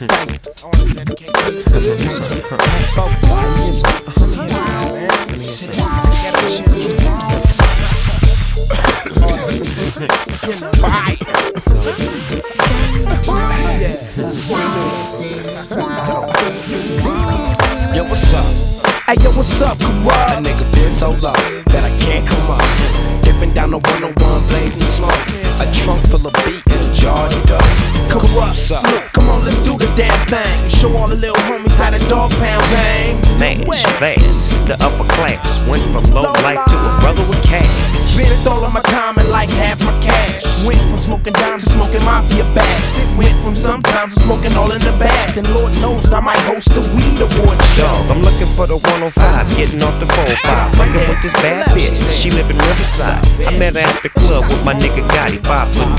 I want to dedicate this to the Yo, what's up? Hey, yo, what's up, Corrupt? A nigga been so low that I can't come up. Dipping down the 101, blazing smoke. A trunk full of beat and a jar to go. Corrupt, Snoop, come on, let's do the damn thing. Show all the little homies how the dog pound gang. Mash, fast, the upper class. Went from low life to a brother with cash. Spent all of my time and like half my cash. Went from smoking dimes to smoking mafia bags. It went from sometimes to smoking all in the bag. Then Lord knows I might host a weed award show. Dog, I'm looking for the 105, getting off the 405. Fucking with this bad bitch, she live in Riverside. I met her at the club with my nigga Gotti, 5'3".